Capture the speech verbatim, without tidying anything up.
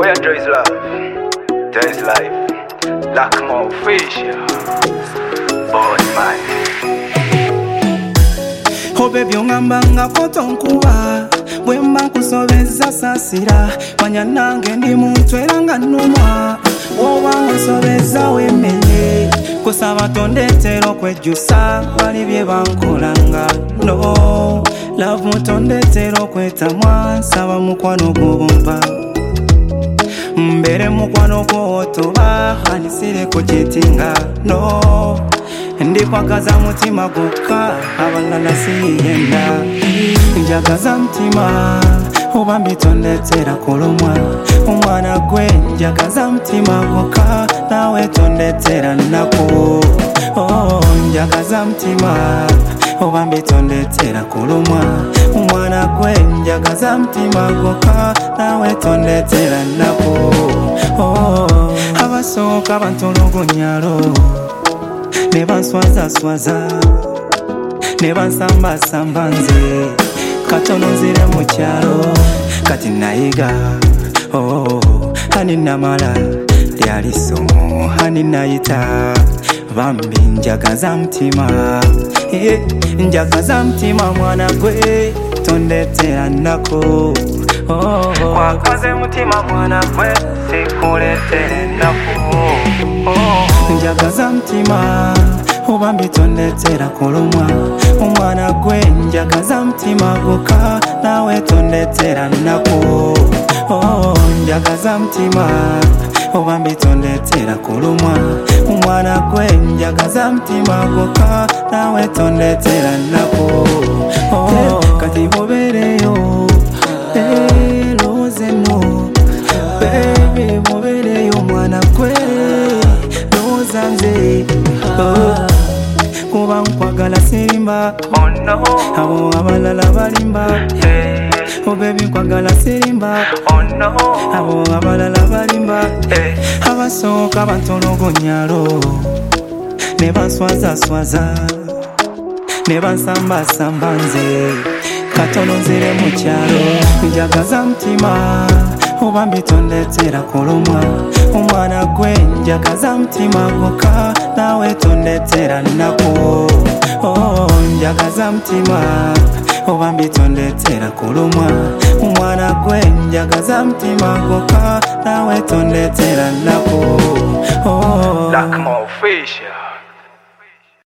Where there is love, there is life. Lack more fish, boy man. Oh baby ungamba nga kotonkuba bwemba nkusobeza sasira manya nange ndi muntu era nga nnumwa woba nkusobeza wemmenye kusaba tondetera okwejjusa bali bye bankolanga no love mutondetera okwetamwa nsaba mukwano gw'obumpa mbere mukwano gw'otoba anisireko kyetinga no ndikwagaza mutima gwokka abalala siyenda njagaza mutima oba mbitondetera kulumwa omwana gwe njagaza mutima gwokka nawe tondetera nnaku oh, njagaza mutima oba mbitondetera kulumwa omwana gwe njagaza mutima gwokka nawe tondetera nnaku oh, abasooka bantulugunyalo ne banswaza swaza ne bansamba samba nze katono nzire mu kyalo kati nayiga oh, hani namala lyali ssomo hani nayita bambi njagaza mutima yeah, njagaza mutima mwana gwe tondetera nnako oh, kwakaze mutima mwana gwe sikuletere nnako oh, njagaza mutima oba mbitondetera kulumwa omwana gwe njagaza mutima gwokka nawe tondetera nnaku oh, njagaza mutima oba mbitondetera kulumwa omwana gwe njagaza mutima gwokka nawe tondetera nnaku oh, kati bobereyo lozeno baby bobereyo omwana gwe loza nze oh, kuba nkwagala sirimba oh, no. Abo abalala balimba hey. Oh baby nkwagala sirimba oh, no. Abo abalala balimba hey. Abasooka bantologonyalo ne banswaza swaza ne bansamba samba nze katono nzire mu kyalo njagaza mutima oba mbitondetera kulumwa omwana gwe njagaza mutima gwokka nawe tondetera nnaku oh, njagaza mutima oba mbitondetera kulumwa omwana gwe njagaza mutima gwokka nawe tondetera nnaku oh, lack more fish.